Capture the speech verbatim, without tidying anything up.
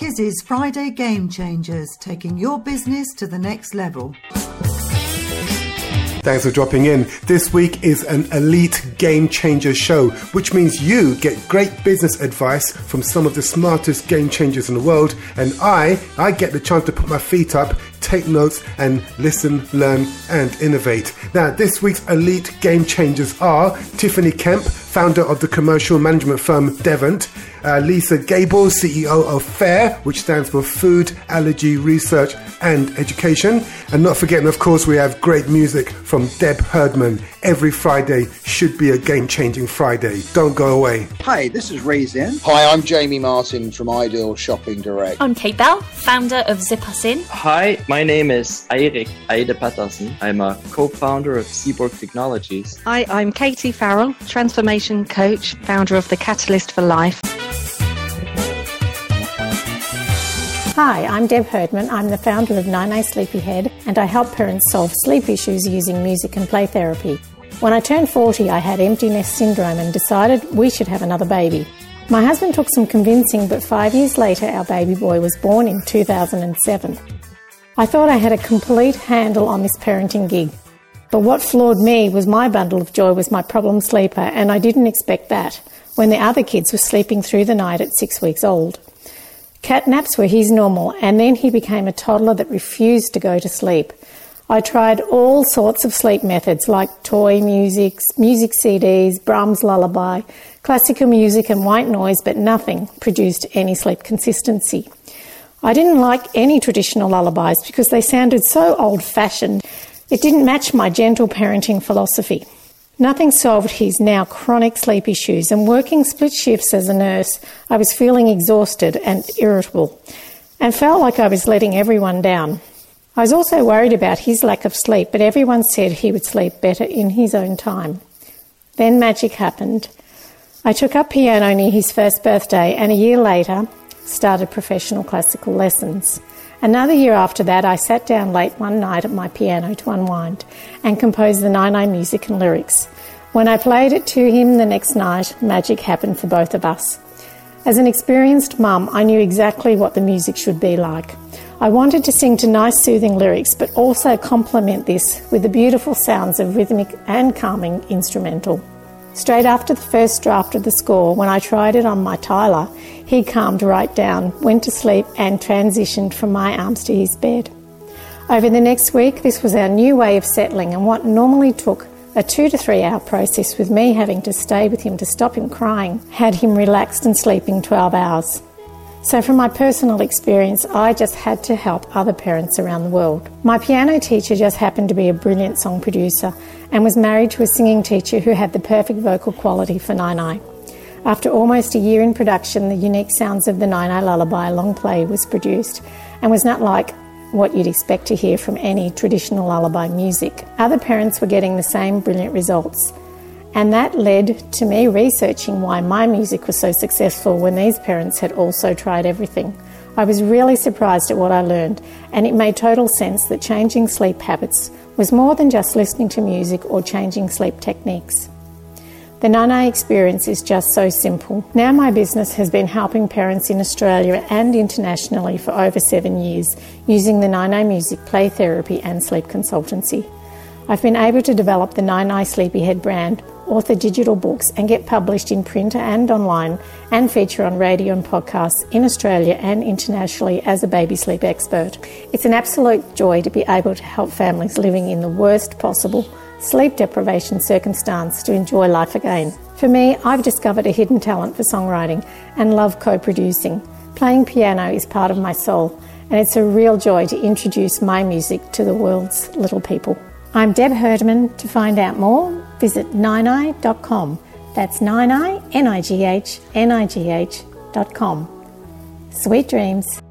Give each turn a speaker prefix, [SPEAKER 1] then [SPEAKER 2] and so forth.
[SPEAKER 1] Kizzy's Friday Game Changers, taking your business to the next level.
[SPEAKER 2] Thanks for dropping in. This week is an elite game changer show, which means you get great business advice from some of the smartest game changers in the world, and I, I get the chance to put my feet up, take notes, and listen, learn, and innovate. Now, this week's elite game changers are Tiffany Kemp, founder of the commercial management firm Devant, uh, Lisa Gable, C E O of FAIR, which stands for Food, Allergy, Research and Education. And not forgetting, of course, we have great music from Deb Herdman. Every Friday should be a game-changing Friday. Don't go away.
[SPEAKER 3] Hi, this is Ray Zen.
[SPEAKER 4] Hi, I'm Jamie Martin from Ideal Shopping Direct.
[SPEAKER 5] I'm Kate Bell, founder of Zip Us In.
[SPEAKER 6] Hi, my name is Eirik Eide Patterson. I'm a co-founder of Seaborg Technologies.
[SPEAKER 7] Hi, I'm Katie Farrell, transformation coach, founder of the Catalyst for Life.
[SPEAKER 8] Hi, I'm Deb Herdman. I'm the founder of Nine A Sleepyhead, and I help parents solve sleep issues using music and play therapy. When I turned forty, I had empty nest syndrome and decided we should have another baby. My husband took some convincing, but five years later our baby boy was born in two thousand seven. I thought I had a complete handle on this parenting gig. But what floored me was my bundle of joy was my problem sleeper, and I didn't expect that when the other kids were sleeping through the night at six weeks old. Cat naps were his normal, and then he became a toddler that refused to go to sleep. I tried all sorts of sleep methods like toy music, music C Ds, Brahms lullaby, classical music and white noise, but nothing produced any sleep consistency. I didn't like any traditional lullabies because they sounded so old-fashioned. It didn't match my gentle parenting philosophy. Nothing solved his now chronic sleep issues, and working split shifts as a nurse, I was feeling exhausted and irritable and felt like I was letting everyone down. I was also worried about his lack of sleep, but everyone said he would sleep better in his own time. Then magic happened. I took up piano near his first birthday, and a year later started professional classical lessons. Another year after that, I sat down late one night at my piano to unwind and compose the Nine A music and lyrics. When I played it to him the next night, magic happened for both of us. As an experienced mum, I knew exactly what the music should be like. I wanted to sing to nice, soothing lyrics, but also complement this with the beautiful sounds of rhythmic and calming instrumental. Straight after the first draft of the score, when I tried it on my Tyler, he calmed right down, went to sleep and transitioned from my arms to his bed. Over the next week, this was our new way of settling, and what normally took a two to three hour process with me having to stay with him to stop him crying had him relaxed and sleeping twelve hours. So from my personal experience, I just had to help other parents around the world. My piano teacher just happened to be a brilliant song producer and was married to a singing teacher who had the perfect vocal quality for Nine A. After almost a year in production, the unique sounds of the Nine A Lullaby long play was produced and was not like what you'd expect to hear from any traditional lullaby music. Other parents were getting the same brilliant results. And that led to me researching why my music was so successful when these parents had also tried everything. I was really surprised at what I learned, and it made total sense that changing sleep habits was more than just listening to music or changing sleep techniques. The Nine A experience is just so simple. Now my business has been helping parents in Australia and internationally for over seven years using the Nine A music, play therapy and sleep consultancy. I've been able to develop the Nine A Sleepyhead brand, author digital books and get published in print and online and feature on radio and podcasts in Australia and internationally as a baby sleep expert. It's an absolute joy to be able to help families living in the worst possible sleep deprivation circumstance to enjoy life again. For me, I've discovered a hidden talent for songwriting and love co-producing. Playing piano is part of my soul, and it's a real joy to introduce my music to the world's little people. I'm Deb Herdman. To find out more, visit nine i dot com. That's nine i, N I G H, N I G H dot com. Sweet dreams.